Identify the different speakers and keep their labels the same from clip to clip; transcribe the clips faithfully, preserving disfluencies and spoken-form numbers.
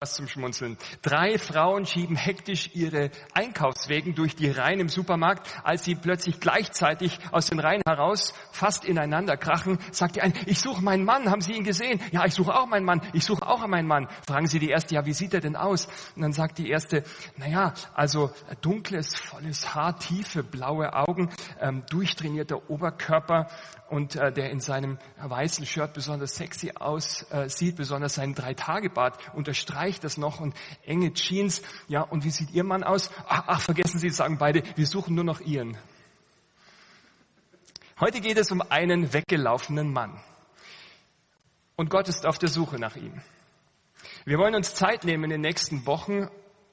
Speaker 1: Was zum Schmunzeln. Drei Frauen schieben hektisch ihre Einkaufswegen durch die Reihen im Supermarkt. Als sie plötzlich gleichzeitig aus den Reihen heraus fast ineinander krachen, sagt die eine, ich suche meinen Mann, haben Sie ihn gesehen? Ja, ich suche auch meinen Mann, ich suche auch meinen Mann. Fragen Sie die erste, ja, wie sieht er denn aus? Und dann sagt die erste, naja, also dunkles, volles Haar, tiefe blaue Augen, ähm, durchtrainierter Oberkörper und äh, der in seinem weißen Shirt besonders sexy aussieht, äh, besonders seinen Drei-Tage-Bart unterstreicht das noch und enge Jeans. Ja, und wie sieht Ihr Mann aus? Ach, ach, vergessen Sie, sagen beide, wir suchen nur noch Ihren. Heute geht es um einen weggelaufenen Mann. Und Gott ist auf der Suche nach ihm. Wir wollen uns Zeit nehmen in den nächsten Wochen,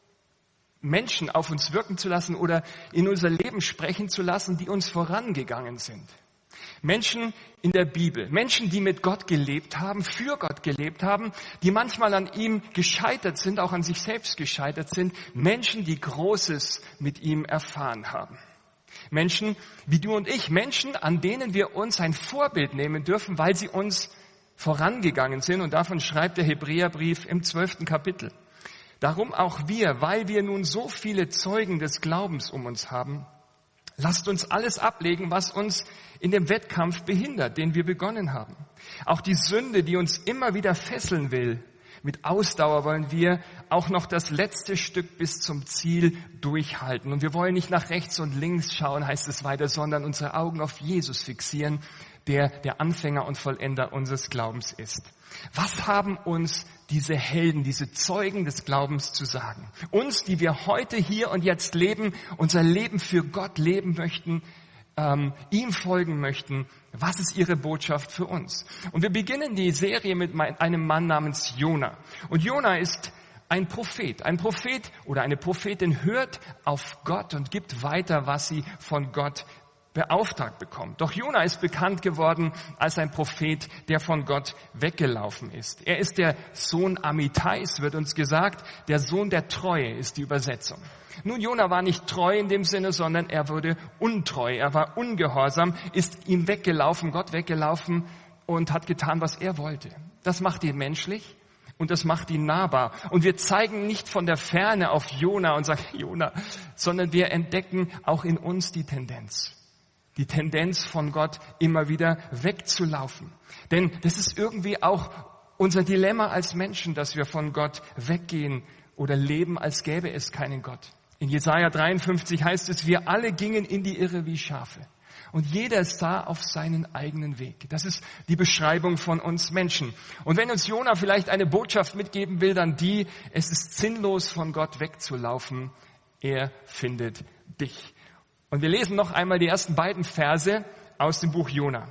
Speaker 1: Menschen auf uns wirken zu lassen oder in unser Leben sprechen zu lassen, die uns vorangegangen sind. Menschen in der Bibel, Menschen, die mit Gott gelebt haben, für Gott gelebt haben, die manchmal an ihm gescheitert sind, auch an sich selbst gescheitert sind, Menschen, die Großes mit ihm erfahren haben. Menschen wie du und ich, Menschen, an denen wir uns ein Vorbild nehmen dürfen, weil sie uns vorangegangen sind. Und davon schreibt der Hebräerbrief im zwölften Kapitel. Darum auch wir, weil wir nun so viele Zeugen des Glaubens um uns haben, lasst uns alles ablegen, was uns in dem Wettkampf behindert, den wir begonnen haben. Auch die Sünde, die uns immer wieder fesseln will. Mit Ausdauer wollen wir auch noch das letzte Stück bis zum Ziel durchhalten. Und wir wollen nicht nach rechts und links schauen, heißt es weiter, sondern unsere Augen auf Jesus fixieren, der der Anfänger und Vollender unseres Glaubens ist. Was haben uns diese Helden, diese Zeugen des Glaubens zu sagen? Uns, die wir heute hier und jetzt leben, unser Leben für Gott leben möchten, ähm, ihm folgen möchten. Was ist ihre Botschaft für uns? Und wir beginnen die Serie mit einem Mann namens Jona. Und Jona ist ein Prophet. Ein Prophet oder eine Prophetin hört auf Gott und gibt weiter, was sie von Gott beauftragt bekommt. Doch Jona ist bekannt geworden als ein Prophet, der von Gott weggelaufen ist. Er ist der Sohn Amittais, wird uns gesagt. Der Sohn der Treue ist die Übersetzung. Nun, Jona war nicht treu in dem Sinne, sondern er wurde untreu. Er war ungehorsam, ist ihm weggelaufen, Gott weggelaufen und hat getan, was er wollte. Das macht ihn menschlich und das macht ihn nahbar. Und wir zeigen nicht von der Ferne auf Jona und sagen, Jona, sondern wir entdecken auch in uns die Tendenz. Die Tendenz von Gott immer wieder wegzulaufen. Denn das ist irgendwie auch unser Dilemma als Menschen, dass wir von Gott weggehen oder leben, als gäbe es keinen Gott. In Jesaja dreiundfünfzig heißt es, wir alle gingen in die Irre wie Schafe. Und jeder sah auf seinen eigenen Weg. Das ist die Beschreibung von uns Menschen. Und wenn uns Jona vielleicht eine Botschaft mitgeben will, dann die, es ist sinnlos von Gott wegzulaufen. Er findet dich. Und wir lesen noch einmal die ersten beiden Verse aus dem Buch Jona.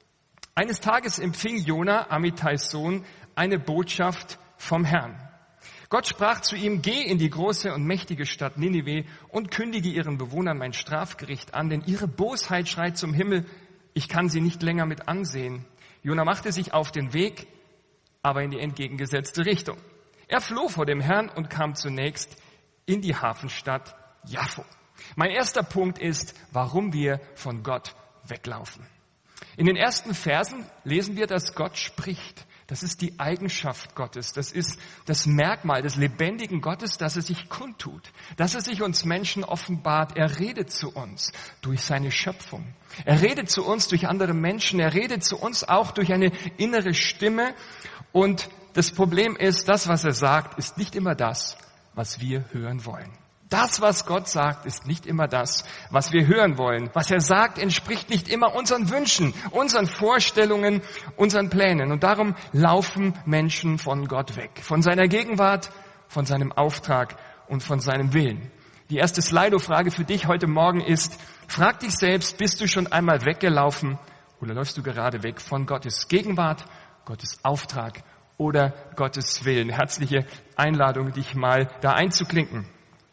Speaker 1: Eines Tages empfing Jona, Amittais Sohn, eine Botschaft vom Herrn. Gott sprach zu ihm, geh in die große und mächtige Stadt Ninive und kündige ihren Bewohnern mein Strafgericht an, denn ihre Bosheit schreit zum Himmel, ich kann sie nicht länger mit ansehen. Jona machte sich auf den Weg, aber in die entgegengesetzte Richtung. Er floh vor dem Herrn und kam zunächst in die Hafenstadt Jaffo. Mein erster Punkt ist, warum wir von Gott weglaufen. In den ersten Versen lesen wir, dass Gott spricht. Das ist die Eigenschaft Gottes. Das ist das Merkmal des lebendigen Gottes, dass er sich kundtut, dass er sich uns Menschen offenbart. Er redet zu uns durch seine Schöpfung. Er redet zu uns durch andere Menschen. Er redet zu uns auch durch eine innere Stimme. Und das Problem ist, das, was er sagt, ist nicht immer das, was wir hören wollen. Das, was Gott sagt, ist nicht immer das, was wir hören wollen. Was er sagt, entspricht nicht immer unseren Wünschen, unseren Vorstellungen, unseren Plänen. Und darum laufen Menschen von Gott weg. Von seiner Gegenwart, von seinem Auftrag und von seinem Willen. Die erste Slido-Frage für dich heute Morgen ist, frag dich selbst, bist du schon einmal weggelaufen oder läufst du gerade weg von Gottes Gegenwart, Gottes Auftrag oder Gottes Willen? Herzliche Einladung, dich mal da einzuklinken.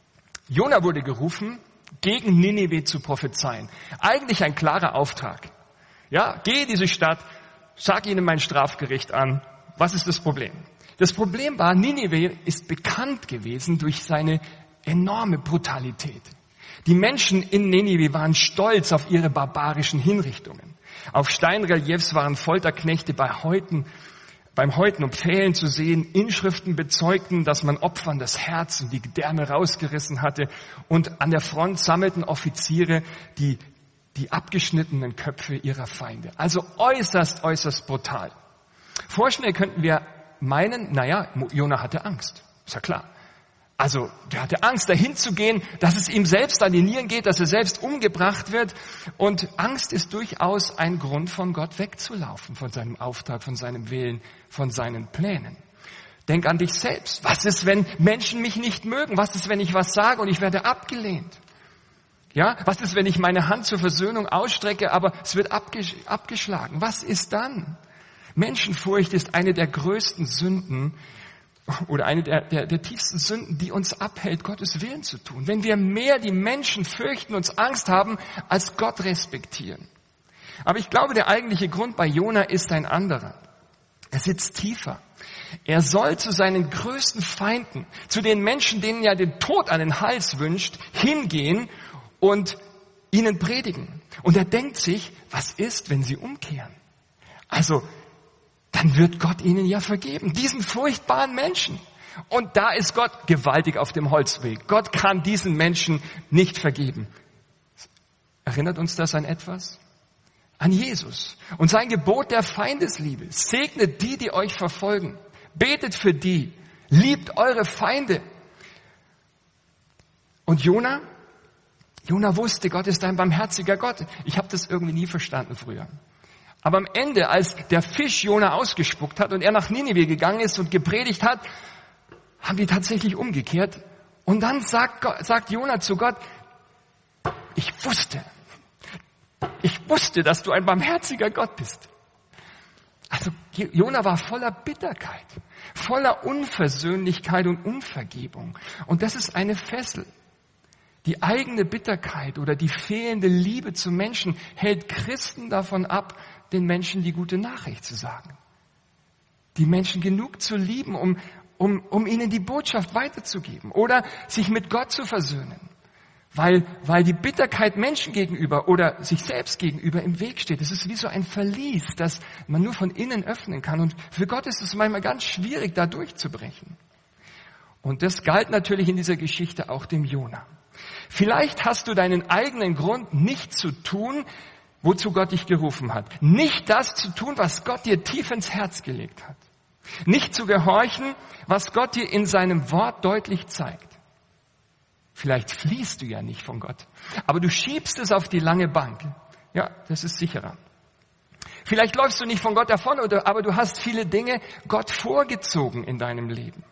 Speaker 1: Jona wurde gerufen, gegen Ninive zu prophezeien. Eigentlich ein klarer Auftrag. Ja, geh in diese Stadt, sag ihnen mein Strafgericht an. Was ist das Problem? Das Problem war, Ninive ist bekannt gewesen durch seine enorme Brutalität. Die Menschen in Ninive waren stolz auf ihre barbarischen Hinrichtungen. Auf Steinreliefs waren Folterknechte bei Häuten beim Häuten und Pfählen zu sehen, Inschriften bezeugten, dass man Opfern das Herz und die Gedärme rausgerissen hatte, und an der Front sammelten Offiziere die, die abgeschnittenen Köpfe ihrer Feinde. Also äußerst, äußerst brutal. Vorschnell könnten wir meinen, naja, Jona hatte Angst, ist ja klar. Also, der hatte Angst, dahin zu gehen, dass es ihm selbst an die Nieren geht, dass er selbst umgebracht wird. Und Angst ist durchaus ein Grund, von Gott wegzulaufen, von seinem Auftrag, von seinem Willen, von seinen Plänen. Denk an dich selbst. Was ist, wenn Menschen mich nicht mögen? Was ist, wenn ich was sage und ich werde abgelehnt? Ja, was ist, wenn ich meine Hand zur Versöhnung ausstrecke, aber es wird abgesch- abgeschlagen? Was ist dann? Menschenfurcht ist eine der größten Sünden, oder eine der, der, der tiefsten Sünden, die uns abhält, Gottes Willen zu tun. Wenn wir mehr die Menschen fürchten, uns Angst haben, als Gott respektieren. Aber ich glaube, der eigentliche Grund bei Jona ist ein anderer. Er sitzt tiefer. Er soll zu seinen größten Feinden, zu den Menschen, denen er den Tod an den Hals wünscht, hingehen und ihnen predigen. Und er denkt sich, was ist, wenn sie umkehren? Also, dann wird Gott ihnen ja vergeben, diesen furchtbaren Menschen. Und da ist Gott gewaltig auf dem Holzweg. Gott kann diesen Menschen nicht vergeben. Erinnert uns das an etwas? An Jesus und sein Gebot der Feindesliebe. Segnet die, die euch verfolgen. Betet für die. Liebt eure Feinde. Und Jona? Jona wusste, Gott ist ein barmherziger Gott. Ich habe das irgendwie nie verstanden früher. Aber am Ende, als der Fisch Jona ausgespuckt hat und er nach Ninive gegangen ist und gepredigt hat, haben die tatsächlich umgekehrt. Und dann sagt, Gott, sagt Jona zu Gott, ich wusste, ich wusste, dass du ein barmherziger Gott bist. Also Jona war voller Bitterkeit, voller Unversöhnlichkeit und Unvergebung. Und das ist eine Fessel. Die eigene Bitterkeit oder die fehlende Liebe zu Menschen hält Christen davon ab, den Menschen die gute Nachricht zu sagen. Die Menschen genug zu lieben, um, um, um ihnen die Botschaft weiterzugeben oder sich mit Gott zu versöhnen. Weil, weil die Bitterkeit Menschen gegenüber oder sich selbst gegenüber im Weg steht. Es ist wie so ein Verlies, das man nur von innen öffnen kann. Und für Gott ist es manchmal ganz schwierig, da durchzubrechen. Und das galt natürlich in dieser Geschichte auch dem Jona. Vielleicht hast du deinen eigenen Grund, nicht zu tun, wozu Gott dich gerufen hat. Nicht das zu tun, was Gott dir tief ins Herz gelegt hat. Nicht zu gehorchen, was Gott dir in seinem Wort deutlich zeigt. Vielleicht fliehst du ja nicht von Gott, aber du schiebst es auf die lange Bank. Ja, das ist sicherer. Vielleicht läufst du nicht von Gott davon, oder, aber du hast viele Dinge Gott vorgezogen in deinem Leben.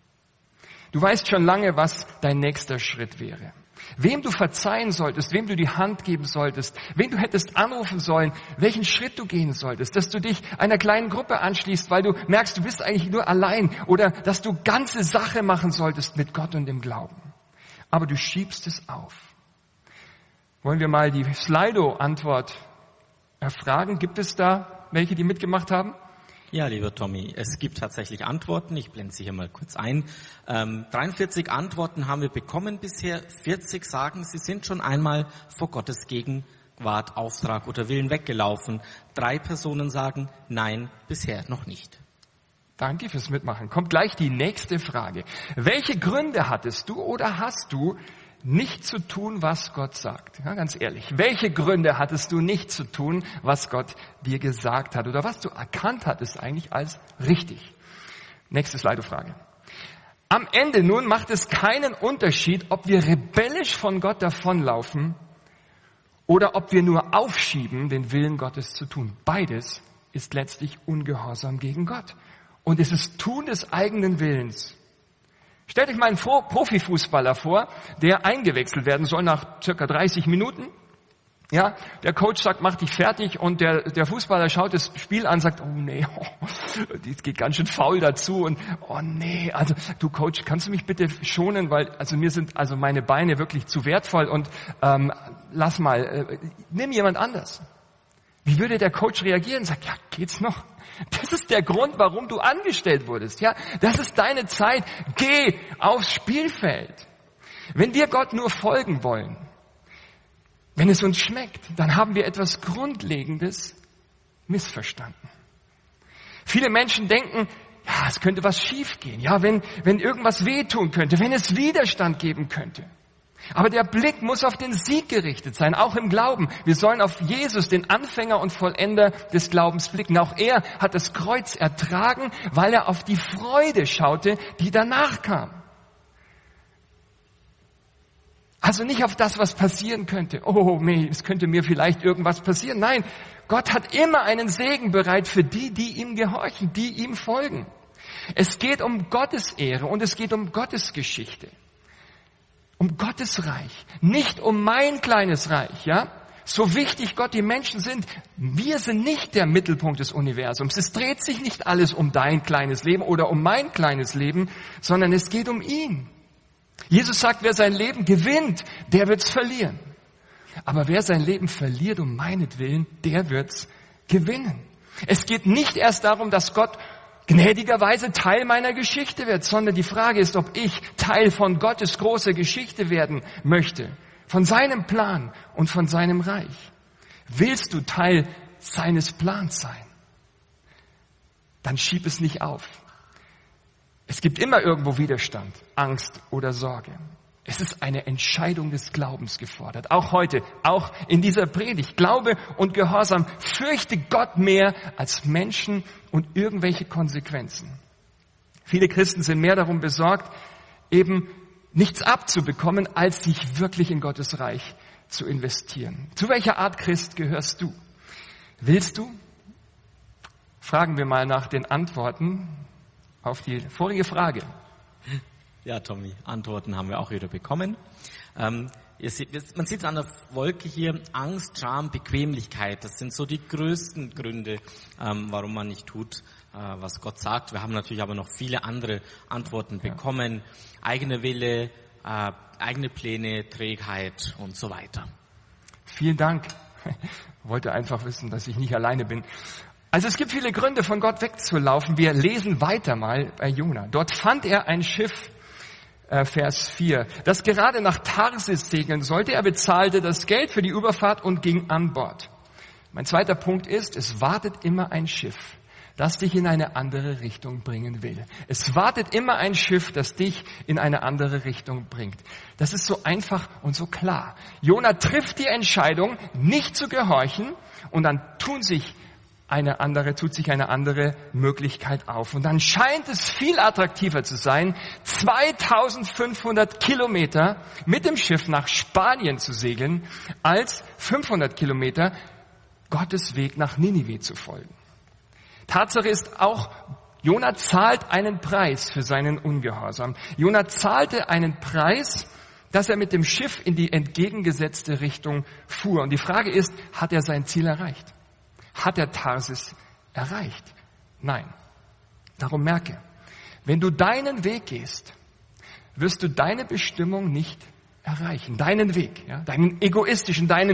Speaker 1: Du weißt schon lange, was dein nächster Schritt wäre. Wem du verzeihen solltest, wem du die Hand geben solltest, wen du hättest anrufen sollen, welchen Schritt du gehen solltest, dass du dich einer kleinen Gruppe anschließt, weil du merkst, du bist eigentlich nur allein, oder dass du ganze Sache machen solltest mit Gott und dem Glauben. Aber du schiebst es auf. Wollen wir mal die Slido-Antwort erfragen? Gibt es da welche, die mitgemacht haben?
Speaker 2: Ja, lieber Tommy, es gibt tatsächlich Antworten. Ich blende sie hier mal kurz ein. Ähm, dreiundvierzig Antworten haben wir bekommen bisher. vierzig sagen, sie sind schon einmal vor Gottes Gegenwart, Auftrag oder Willen weggelaufen. Drei Personen sagen, nein, bisher noch nicht.
Speaker 1: Danke fürs Mitmachen. Kommt gleich die nächste Frage. Welche Gründe hattest du oder hast du, nicht zu tun, was Gott sagt? Ja, ganz ehrlich. Welche Gründe hattest du, nicht zu tun, was Gott dir gesagt hat? Oder was du erkannt hattest eigentlich als richtig? Nächste Slide-Frage. Am Ende nun macht es keinen Unterschied, ob wir rebellisch von Gott davonlaufen oder ob wir nur aufschieben, den Willen Gottes zu tun. Beides ist letztlich Ungehorsam gegen Gott. Und es ist Tun des eigenen Willens. Stellt euch mal einen Profifußballer vor, der eingewechselt werden soll nach circa dreißig Minuten. Ja, der Coach sagt, mach dich fertig, und der, der Fußballer schaut das Spiel an, sagt, oh nee, oh, das geht ganz schön faul dazu, und oh nee, also du Coach, kannst du mich bitte schonen, weil also mir sind also meine Beine wirklich zu wertvoll, und ähm, lass mal, äh, nimm jemand anders. Wie würde der Coach reagieren? Sagt, ja, geht's noch? Das ist der Grund, warum du angestellt wurdest. Ja, das ist deine Zeit. Geh aufs Spielfeld. Wenn wir Gott nur folgen wollen, wenn es uns schmeckt, dann haben wir etwas Grundlegendes missverstanden. Viele Menschen denken, ja, es könnte was schiefgehen. Ja, wenn, wenn irgendwas wehtun könnte, wenn es Widerstand geben könnte. Aber der Blick muss auf den Sieg gerichtet sein, auch im Glauben. Wir sollen auf Jesus, den Anfänger und Vollender des Glaubens, blicken. Auch er hat das Kreuz ertragen, weil er auf die Freude schaute, die danach kam. Also nicht auf das, was passieren könnte. Oh, nee, es könnte mir vielleicht irgendwas passieren. Nein, Gott hat immer einen Segen bereit für die, die ihm gehorchen, die ihm folgen. Es geht um Gottes Ehre und es geht um Gottes Geschichte. Um Gottes Reich, nicht um mein kleines Reich, ja? So wichtig Gott die Menschen sind, wir sind nicht der Mittelpunkt des Universums. Es dreht sich nicht alles um dein kleines Leben oder um mein kleines Leben, sondern es geht um ihn. Jesus sagt, wer sein Leben gewinnt, der wird's verlieren. Aber wer sein Leben verliert um meinetwillen, der wird's gewinnen. Es geht nicht erst darum, dass Gott gnädigerweise Teil meiner Geschichte wird, sondern die Frage ist, ob ich Teil von Gottes großer Geschichte werden möchte, von seinem Plan und von seinem Reich. Willst du Teil seines Plans sein? Dann schieb es nicht auf. Es gibt immer irgendwo Widerstand, Angst oder Sorge. Es ist eine Entscheidung des Glaubens gefordert. Auch heute, auch in dieser Predigt. Glaube und Gehorsam. Fürchte Gott mehr als Menschen und irgendwelche Konsequenzen. Viele Christen sind mehr darum besorgt, eben nichts abzubekommen, als sich wirklich in Gottes Reich zu investieren. Zu welcher Art Christ gehörst du? Willst du? Fragen wir mal nach den Antworten auf die vorige Frage.
Speaker 2: Ja, Tommy, Antworten haben wir auch wieder bekommen. Ähm, ihr seht, man sieht es an der Wolke hier, Angst, Scham, Bequemlichkeit. Das sind so die größten Gründe, ähm, warum man nicht tut, äh, was Gott sagt. Wir haben natürlich aber noch viele andere Antworten ja. bekommen. Eigene Wille, äh, eigene Pläne, Trägheit und so weiter.
Speaker 1: Vielen Dank. Ich wollte einfach wissen, dass ich nicht alleine bin. Also es gibt viele Gründe, von Gott wegzulaufen. Wir lesen weiter mal bei Jona. Dort fand er ein Schiff, äh, Vers vier, das gerade nach Tarsis segeln sollte. Er bezahlte das Geld für die Überfahrt und ging an Bord. Mein zweiter Punkt ist, es wartet immer ein Schiff, das dich in eine andere Richtung bringen will. Es wartet immer ein Schiff, das dich in eine andere Richtung bringt. Das ist so einfach und so klar. Jona trifft die Entscheidung, nicht zu gehorchen, und dann tun sich eine andere, tut sich eine andere Möglichkeit auf. Und dann scheint es viel attraktiver zu sein, zweitausendfünfhundert Kilometer mit dem Schiff nach Spanien zu segeln, als fünfhundert Kilometer Gottes Weg nach Ninive zu folgen. Tatsache ist auch, Jona zahlt einen Preis für seinen Ungehorsam. Jona zahlte einen Preis, dass er mit dem Schiff in die entgegengesetzte Richtung fuhr. Und die Frage ist, hat er sein Ziel erreicht? Hat er Tarsis erreicht? Nein. Darum merke, wenn du deinen Weg gehst, wirst du deine Bestimmung nicht erreichen. Deinen Weg, ja, deinen egoistischen, deinen,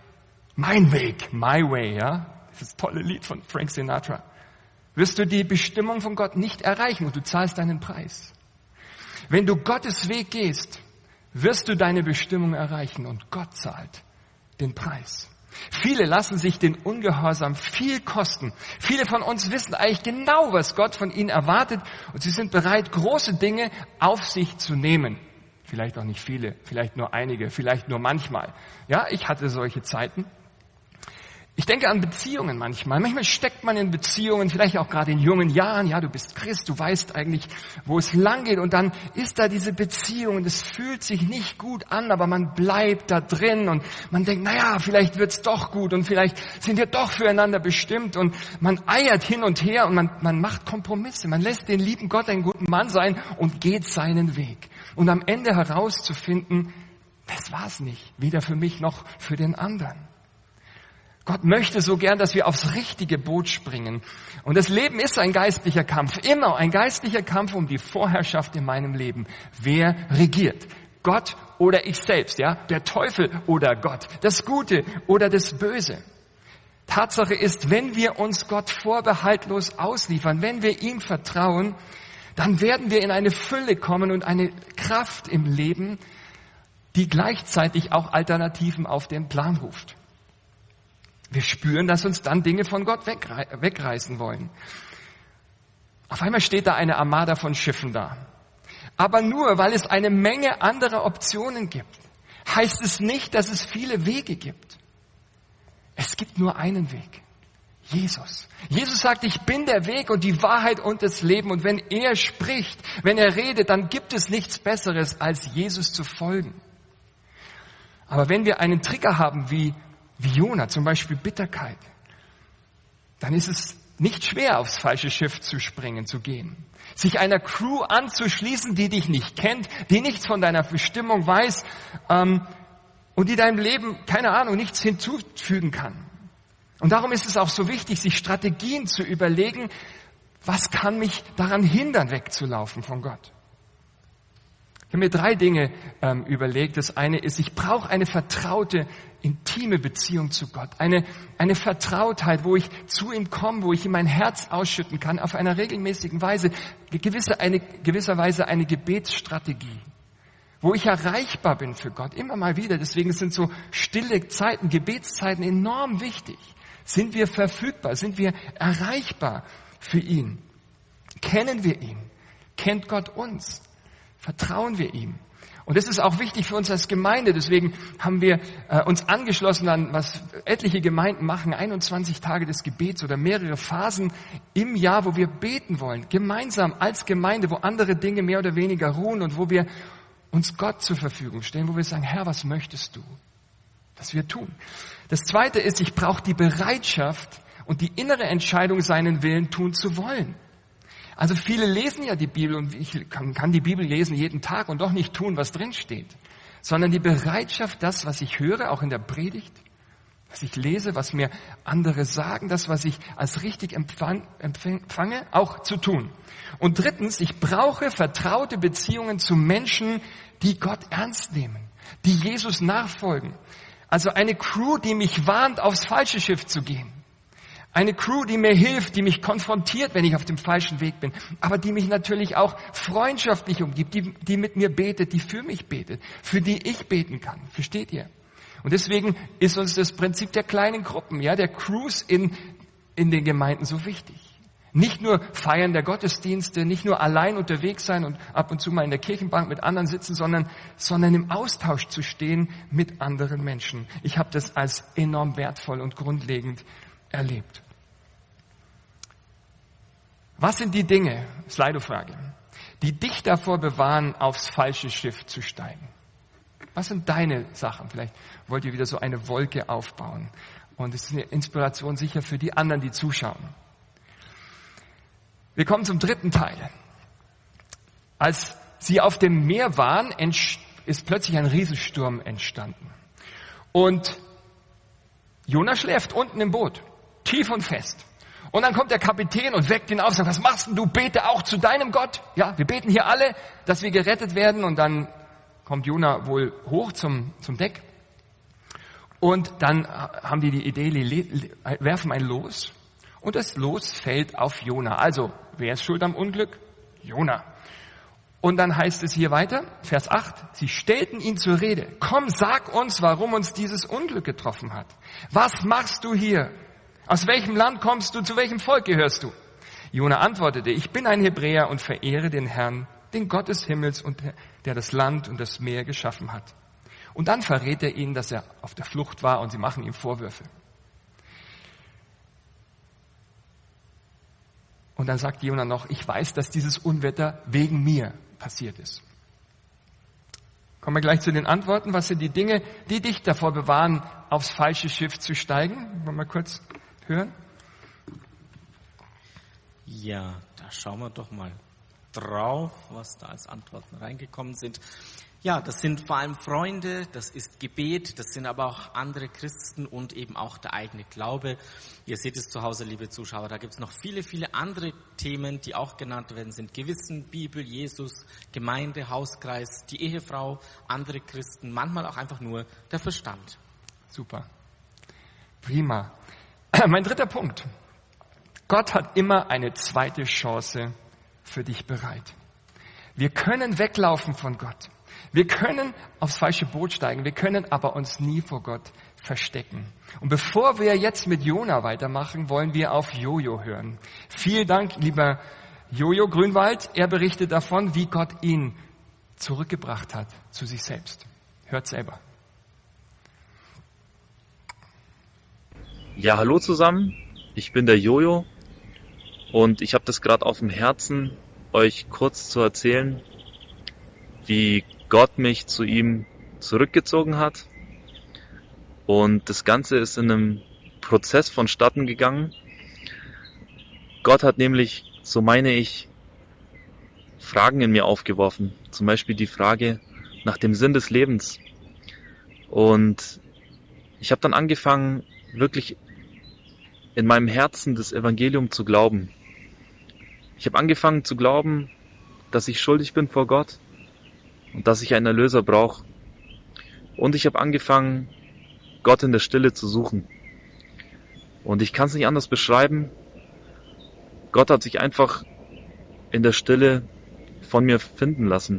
Speaker 1: mein Weg, my way, ja. Das ist das tolle Lied von Frank Sinatra. Wirst du die Bestimmung von Gott nicht erreichen und du zahlst deinen Preis. Wenn du Gottes Weg gehst, wirst du deine Bestimmung erreichen und Gott zahlt den Preis. Viele lassen sich den Ungehorsam viel kosten. Viele von uns wissen eigentlich genau, was Gott von ihnen erwartet, und sie sind bereit, große Dinge auf sich zu nehmen. Vielleicht auch nicht viele, vielleicht nur einige, vielleicht nur manchmal. Ja, ich hatte solche Zeiten. Ich denke an Beziehungen manchmal. Manchmal steckt man in Beziehungen, vielleicht auch gerade in jungen Jahren. Ja, du bist Christ, du weißt eigentlich, wo es lang geht. Und dann ist da diese Beziehung und es fühlt sich nicht gut an, aber man bleibt da drin und man denkt, naja, vielleicht wird's doch gut und vielleicht sind wir doch füreinander bestimmt. Und man eiert hin und her und man, man macht Kompromisse. Man lässt den lieben Gott einen guten Mann sein und geht seinen Weg. Und am Ende herauszufinden, das war's nicht. Weder für mich noch für den anderen. Gott möchte so gern, dass wir aufs richtige Boot springen. Und das Leben ist ein geistlicher Kampf. Immer ein geistlicher Kampf um die Vorherrschaft in meinem Leben. Wer regiert? Gott oder ich selbst, ja? Der Teufel oder Gott? Das Gute oder das Böse? Tatsache ist, wenn wir uns Gott vorbehaltlos ausliefern, wenn wir ihm vertrauen, dann werden wir in eine Fülle kommen und eine Kraft im Leben, die gleichzeitig auch Alternativen auf den Plan ruft. Wir spüren, dass uns dann Dinge von Gott wegreißen wollen. Auf einmal steht da eine Armada von Schiffen da. Aber nur, weil es eine Menge anderer Optionen gibt, heißt es nicht, dass es viele Wege gibt. Es gibt nur einen Weg. Jesus. Jesus sagt, ich bin der Weg und die Wahrheit und das Leben. Und wenn er spricht, wenn er redet, dann gibt es nichts Besseres, als Jesus zu folgen. Aber wenn wir einen Trigger haben wie, wie Jona, zum Beispiel Bitterkeit, dann ist es nicht schwer, aufs falsche Schiff zu springen, zu gehen. Sich einer Crew anzuschließen, die dich nicht kennt, die nichts von deiner Bestimmung weiß ähm, und die deinem Leben, keine Ahnung, nichts hinzufügen kann. Und darum ist es auch so wichtig, sich Strategien zu überlegen, was kann mich daran hindern, wegzulaufen von Gott. Ich habe mir drei Dinge ähm, überlegt. Das eine ist, ich brauche eine vertraute, intime Beziehung zu Gott. Eine, eine Vertrautheit, wo ich zu ihm komme, wo ich ihm mein Herz ausschütten kann, auf einer regelmäßigen Weise, gewisse, eine, gewisserweise eine Gebetsstrategie, wo ich erreichbar bin für Gott, immer mal wieder. Deswegen sind so stille Zeiten, Gebetszeiten enorm wichtig. Sind wir verfügbar? Sind wir erreichbar für ihn? Kennen wir ihn? Kennt Gott uns? Vertrauen wir ihm? Und das ist auch wichtig für uns als Gemeinde. Deswegen haben wir äh, uns angeschlossen an, was etliche Gemeinden machen, einundzwanzig Tage des Gebets oder mehrere Phasen im Jahr, wo wir beten wollen. Gemeinsam als Gemeinde, wo andere Dinge mehr oder weniger ruhen und wo wir uns Gott zur Verfügung stellen, wo wir sagen, Herr, was möchtest du, dass wir tun? Das Zweite ist, ich brauche die Bereitschaft und die innere Entscheidung, seinen Willen tun zu wollen. Also viele lesen ja die Bibel und ich kann, kann die Bibel lesen jeden Tag und doch nicht tun, was drin steht, sondern die Bereitschaft, das, was ich höre, auch in der Predigt, was ich lese, was mir andere sagen, das, was ich als richtig empfang, empfange, auch zu tun. Und drittens, ich brauche vertraute Beziehungen zu Menschen, die Gott ernst nehmen, die Jesus nachfolgen. Also eine Crew, die mich warnt, aufs falsche Schiff zu gehen. Eine Crew, die mir hilft, die mich konfrontiert, wenn ich auf dem falschen Weg bin, aber die mich natürlich auch freundschaftlich umgibt, die, die mit mir betet, die für mich betet, für die ich beten kann. Versteht ihr? Und deswegen ist uns das Prinzip der kleinen Gruppen, ja, der Crews in, in den Gemeinden so wichtig. Nicht nur Feiern der Gottesdienste, nicht nur allein unterwegs sein und ab und zu mal in der Kirchenbank mit anderen sitzen, sondern, sondern im Austausch zu stehen mit anderen Menschen. Ich habe das als enorm wertvoll und grundlegend erlebt. Was sind die Dinge, Slido-Frage, die dich davor bewahren, aufs falsche Schiff zu steigen? Was sind deine Sachen? Vielleicht wollt ihr wieder so eine Wolke aufbauen. Und es ist eine Inspiration sicher für die anderen, die zuschauen. Wir kommen zum dritten Teil. Als sie auf dem Meer waren, ist plötzlich ein Riesensturm entstanden. Und Jona schläft unten im Boot, tief und fest. Und dann kommt der Kapitän und weckt ihn auf und sagt, was machst denn du? Bete auch zu deinem Gott. Ja, wir beten hier alle, dass wir gerettet werden. Und dann kommt Jona wohl hoch zum, zum Deck. Und dann haben die die Idee, werfen ein Los. Und das Los fällt auf Jona. Also, wer ist schuld am Unglück? Jona. Und dann heißt es hier weiter, Vers acht, sie stellten ihn zur Rede. Komm, sag uns, warum uns dieses Unglück getroffen hat. Was machst du hier? Aus welchem Land kommst du? Zu welchem Volk gehörst du? Jona antwortete, ich bin ein Hebräer und verehre den Herrn, den Gott des Himmels, und der das Land und das Meer geschaffen hat. Und dann verrät er ihnen, dass er auf der Flucht war und sie machen ihm Vorwürfe. Und dann sagt Jona noch, ich weiß, dass dieses Unwetter wegen mir passiert ist. Kommen wir gleich zu den Antworten. Was sind die Dinge, die dich davor bewahren, aufs falsche Schiff zu steigen? Wollen wir mal kurz hören?
Speaker 2: Ja, da schauen wir doch mal drauf, was da als Antworten reingekommen sind. Ja, das sind vor allem Freunde, das ist Gebet, das sind aber auch andere Christen und eben auch der eigene Glaube. Ihr seht es zu Hause, liebe Zuschauer, da gibt es noch viele, viele andere Themen, die auch genannt werden, sind Gewissen, Bibel, Jesus, Gemeinde, Hauskreis, die Ehefrau, andere Christen, manchmal auch einfach nur der Verstand.
Speaker 1: Super. Prima. Mein dritter Punkt. Gott hat immer eine zweite Chance für dich bereit. Wir können weglaufen von Gott. Wir können aufs falsche Boot steigen, wir können aber uns nie vor Gott verstecken. Und bevor wir jetzt mit Jona weitermachen, wollen wir auf Jojo hören. Vielen Dank, lieber Jojo Grünwald, er berichtet davon, wie Gott ihn zurückgebracht hat zu sich selbst. Hört selber.
Speaker 3: Ja, hallo zusammen, ich bin der Jojo und ich habe das gerade auf dem Herzen, euch kurz zu erzählen, wie Gott mich zu ihm zurückgezogen hat. Und das Ganze ist in einem Prozess vonstatten gegangen. Gott hat nämlich, so meine ich, Fragen in mir aufgeworfen. Zum Beispiel die Frage nach dem Sinn des Lebens. Und ich habe dann angefangen, wirklich in meinem Herzen das Evangelium zu glauben. Ich habe angefangen zu glauben, dass ich schuldig bin vor Gott und dass ich einen Erlöser brauche. Und ich habe angefangen, Gott in der Stille zu suchen. Und ich kann es nicht anders beschreiben. Gott hat sich einfach in der Stille von mir finden lassen.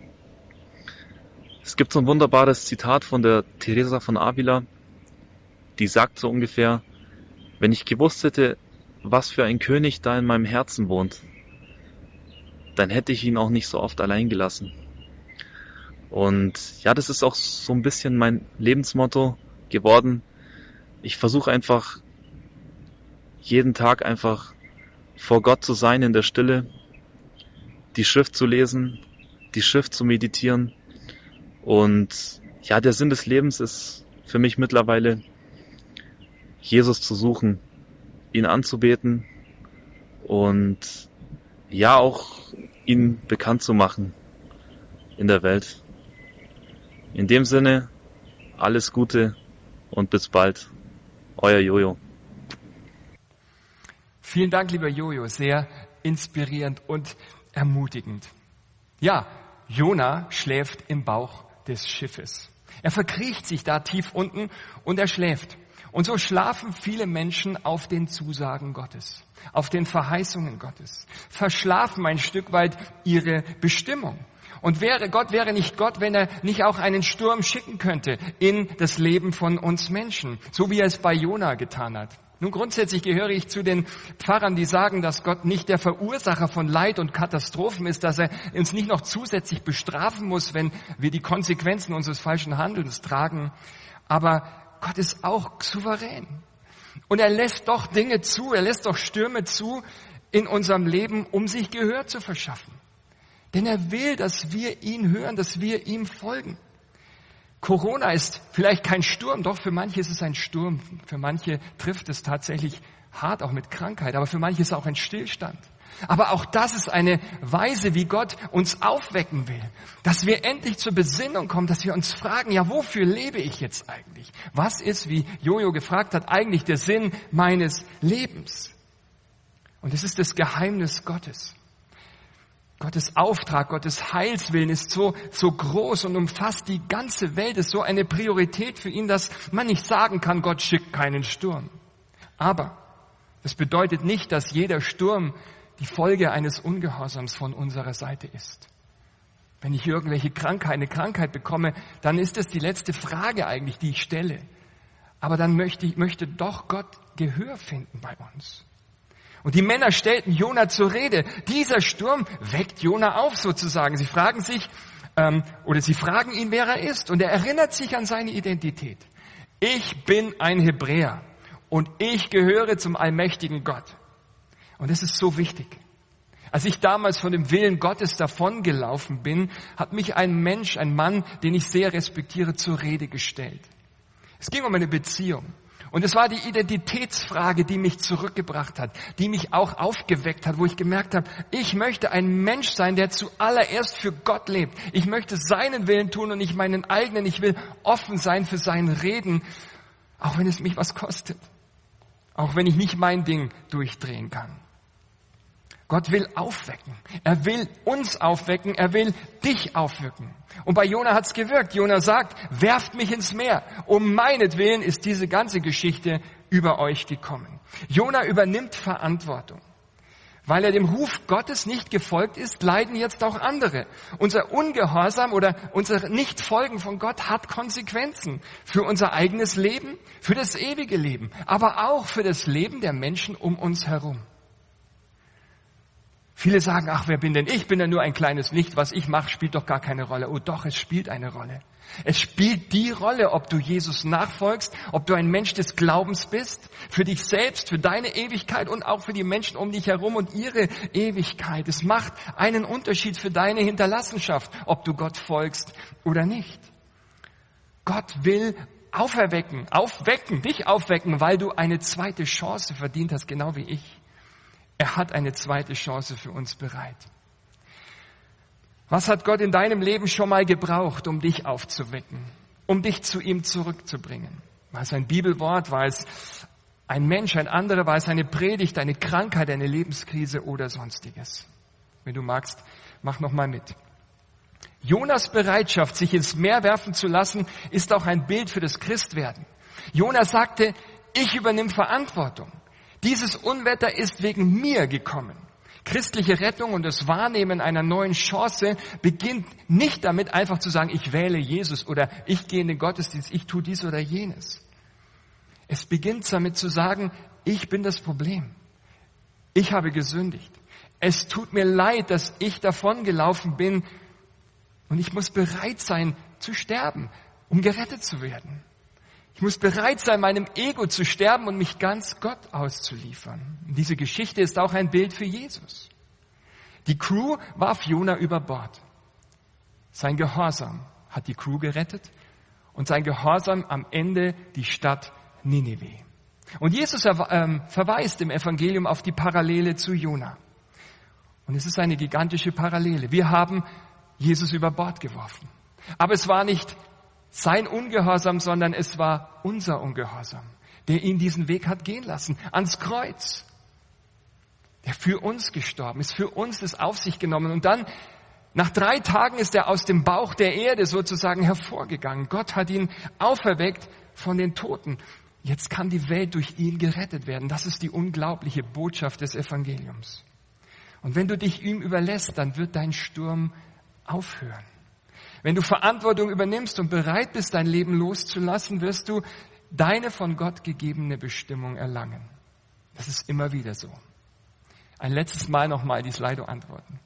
Speaker 3: Es gibt so ein wunderbares Zitat von der Teresa von Avila, die sagt so ungefähr: Wenn ich gewusst hätte, was für ein König da in meinem Herzen wohnt, dann hätte ich ihn auch nicht so oft allein gelassen. Und ja, das ist auch so ein bisschen mein Lebensmotto geworden. Ich versuche einfach jeden Tag einfach vor Gott zu sein in der Stille, die Schrift zu lesen, die Schrift zu meditieren. Und ja, der Sinn des Lebens ist für mich mittlerweile, Jesus zu suchen, ihn anzubeten und ja auch ihn bekannt zu machen in der Welt. In dem Sinne, alles Gute und bis bald. Euer Jojo.
Speaker 1: Vielen Dank, lieber Jojo, sehr inspirierend und ermutigend. Ja, Jona schläft im Bauch des Schiffes. Er verkriecht sich da tief unten und er schläft. Und so schlafen viele Menschen auf den Zusagen Gottes, auf den Verheißungen Gottes, verschlafen ein Stück weit ihre Bestimmung. Und wäre Gott wäre nicht Gott, wenn er nicht auch einen Sturm schicken könnte in das Leben von uns Menschen, so wie er es bei Jona getan hat. Nun, grundsätzlich gehöre ich zu den Pfarrern, die sagen, dass Gott nicht der Verursacher von Leid und Katastrophen ist, dass er uns nicht noch zusätzlich bestrafen muss, wenn wir die Konsequenzen unseres falschen Handelns tragen. Aber Gott ist auch souverän. Und er lässt doch Dinge zu, er lässt doch Stürme zu in unserem Leben, um sich Gehör zu verschaffen. Denn er will, dass wir ihn hören, dass wir ihm folgen. Corona ist vielleicht kein Sturm, doch für manche ist es ein Sturm. Für manche trifft es tatsächlich hart, auch mit Krankheit, aber für manche ist es auch ein Stillstand. Aber auch das ist eine Weise, wie Gott uns aufwecken will, dass wir endlich zur Besinnung kommen, dass wir uns fragen, ja, wofür lebe ich jetzt eigentlich? Was ist, wie Jojo gefragt hat, eigentlich der Sinn meines Lebens? Und es ist das Geheimnis Gottes. Gottes Auftrag, Gottes Heilswillen ist so, so groß und umfasst die ganze Welt, ist so eine Priorität für ihn, dass man nicht sagen kann, Gott schickt keinen Sturm. Aber das bedeutet nicht, dass jeder Sturm die Folge eines Ungehorsams von unserer Seite ist. Wenn ich irgendwelche Krankheit, eine Krankheit bekomme, dann ist das die letzte Frage eigentlich, die ich stelle. Aber dann möchte ich, möchte doch Gott Gehör finden bei uns. Und die Männer stellten Jona zur Rede. Dieser Sturm weckt Jona auf sozusagen. Sie fragen sich, ähm, oder sie fragen ihn, wer er ist. Und er erinnert sich an seine Identität. Ich bin ein Hebräer und ich gehöre zum allmächtigen Gott. Und das ist so wichtig. Als ich damals von dem Willen Gottes davongelaufen bin, hat mich ein Mensch, ein Mann, den ich sehr respektiere, zur Rede gestellt. Es ging um eine Beziehung. Und es war die Identitätsfrage, die mich zurückgebracht hat, die mich auch aufgeweckt hat, wo ich gemerkt habe, ich möchte ein Mensch sein, der zuallererst für Gott lebt. Ich möchte seinen Willen tun und nicht meinen eigenen. Ich will offen sein für sein Reden, auch wenn es mich was kostet. Auch wenn ich nicht mein Ding durchdrehen kann. Gott will aufwecken. Er will uns aufwecken. Er will dich aufwecken. Und bei Jona hat's gewirkt. Jona sagt, werft mich ins Meer. Um meinetwillen ist diese ganze Geschichte über euch gekommen. Jona übernimmt Verantwortung. Weil er dem Ruf Gottes nicht gefolgt ist, leiden jetzt auch andere. Unser Ungehorsam oder unser Nichtfolgen von Gott hat Konsequenzen für unser eigenes Leben, für das ewige Leben, aber auch für das Leben der Menschen um uns herum. Viele sagen, ach, wer bin denn ich? Ich bin ja nur ein kleines Licht. Was ich mache, spielt doch gar keine Rolle. Oh doch, es spielt eine Rolle. Es spielt die Rolle, ob du Jesus nachfolgst, ob du ein Mensch des Glaubens bist, für dich selbst, für deine Ewigkeit und auch für die Menschen um dich herum und ihre Ewigkeit. Es macht einen Unterschied für deine Hinterlassenschaft, ob du Gott folgst oder nicht. Gott will auferwecken, aufwecken, dich aufwecken, weil du eine zweite Chance verdient hast, genau wie ich. Er hat eine zweite Chance für uns bereit. Was hat Gott in deinem Leben schon mal gebraucht, um dich aufzuwecken, um dich zu ihm zurückzubringen? War es ein Bibelwort, war es ein Mensch, ein anderer, war es eine Predigt, eine Krankheit, eine Lebenskrise oder sonstiges? Wenn du magst, mach noch mal mit. Jonas Bereitschaft, sich ins Meer werfen zu lassen, ist auch ein Bild für das Christwerden. Jonas sagte, ich übernehme Verantwortung. Dieses Unwetter ist wegen mir gekommen. Christliche Rettung und das Wahrnehmen einer neuen Chance beginnt nicht damit, einfach zu sagen, ich wähle Jesus oder ich gehe in den Gottesdienst, ich tue dies oder jenes. Es beginnt damit zu sagen, ich bin das Problem. Ich habe gesündigt. Es tut mir leid, dass ich davongelaufen bin und ich muss bereit sein zu sterben, um gerettet zu werden. Ich muss bereit sein, meinem Ego zu sterben und mich ganz Gott auszuliefern. Und diese Geschichte ist auch ein Bild für Jesus. Die Crew warf Jona über Bord. Sein Gehorsam hat die Crew gerettet und sein Gehorsam am Ende die Stadt Nineveh. Und Jesus ähm, verweist im Evangelium auf die Parallele zu Jona. Und es ist eine gigantische Parallele. Wir haben Jesus über Bord geworfen. Aber es war nicht sein Ungehorsam, sondern es war unser Ungehorsam, der ihn diesen Weg hat gehen lassen, ans Kreuz. Der für uns gestorben ist, für uns das auf sich genommen. Und dann, nach drei Tagen ist er aus dem Bauch der Erde sozusagen hervorgegangen. Gott hat ihn auferweckt von den Toten. Jetzt kann die Welt durch ihn gerettet werden. Das ist die unglaubliche Botschaft des Evangeliums. Und wenn du dich ihm überlässt, dann wird dein Sturm aufhören. Wenn du Verantwortung übernimmst und bereit bist, dein Leben loszulassen, wirst du deine von Gott gegebene Bestimmung erlangen. Das ist immer wieder so. Ein letztes Mal nochmal die Slido-Antworten.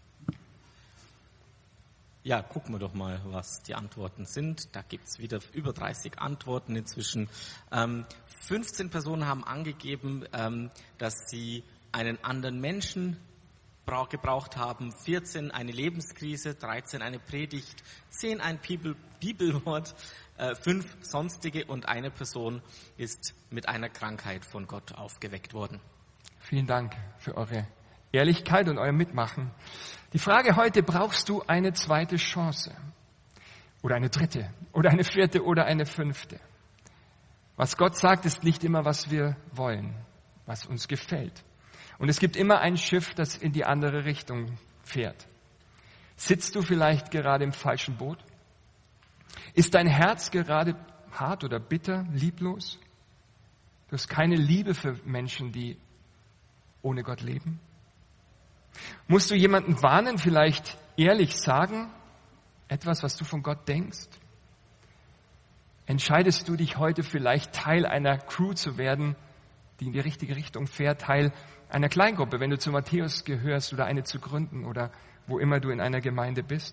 Speaker 2: Ja, gucken wir doch mal, was die Antworten sind. Da gibt's wieder über dreißig Antworten inzwischen. Ähm, fünfzehn Personen haben angegeben, ähm, dass sie einen anderen Menschen gebraucht haben, vierzehn eine Lebenskrise, dreizehn eine Predigt, zehn ein Bibel, Bibelwort, äh, fünf sonstige und eine Person ist mit einer Krankheit von Gott aufgeweckt worden.
Speaker 1: Vielen Dank für eure Ehrlichkeit und euer Mitmachen. Die Frage heute, brauchst du eine zweite Chance? Oder eine dritte? Oder eine vierte? Oder eine fünfte? Was Gott sagt, ist nicht immer, was wir wollen, was uns gefällt. Und es gibt immer ein Schiff, das in die andere Richtung fährt. Sitzt du vielleicht gerade im falschen Boot? Ist dein Herz gerade hart oder bitter, lieblos? Du hast keine Liebe für Menschen, die ohne Gott leben? Musst du jemanden warnen, vielleicht ehrlich sagen, etwas, was du von Gott denkst? Entscheidest du dich heute vielleicht Teil einer Crew zu werden, die in die richtige Richtung fährt, Teil einer Kleingruppe, wenn du zu Matthäus gehörst oder eine zu gründen oder wo immer du in einer Gemeinde bist?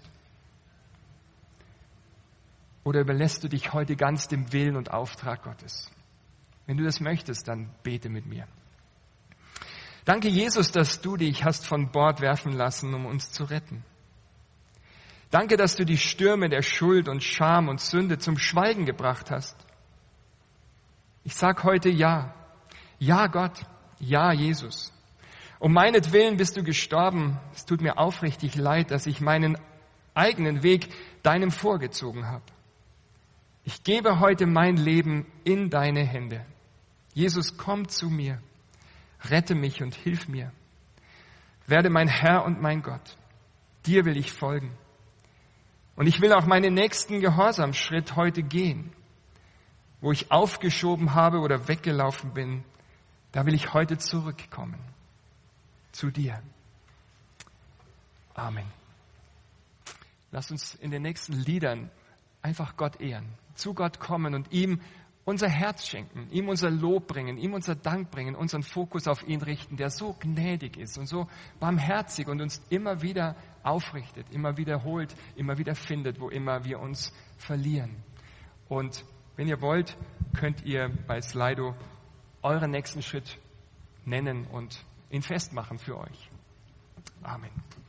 Speaker 1: Oder überlässt du dich heute ganz dem Willen und Auftrag Gottes? Wenn du das möchtest, dann bete mit mir. Danke, Jesus, dass du dich hast von Bord werfen lassen, um uns zu retten. Danke, dass du die Stürme der Schuld und Scham und Sünde zum Schweigen gebracht hast. Ich sag heute ja. Ja, Gott. Ja, Jesus. Um meinetwillen bist du gestorben. Es tut mir aufrichtig leid, dass ich meinen eigenen Weg deinem vorgezogen habe. Ich gebe heute mein Leben in deine Hände. Jesus, komm zu mir. Rette mich und hilf mir. Werde mein Herr und mein Gott. Dir will ich folgen. Und ich will auch meinen nächsten Gehorsamsschritt heute gehen. Wo ich aufgeschoben habe oder weggelaufen bin, da will ich heute zurückkommen. Zu dir. Amen. Lass uns in den nächsten Liedern einfach Gott ehren. Zu Gott kommen und ihm unser Herz schenken, ihm unser Lob bringen, ihm unser Dank bringen, unseren Fokus auf ihn richten, der so gnädig ist und so barmherzig und uns immer wieder aufrichtet, immer wiederholt, immer wieder findet, wo immer wir uns verlieren. Und wenn ihr wollt, könnt ihr bei Slido euren nächsten Schritt nennen und ihn festmachen für euch. Amen.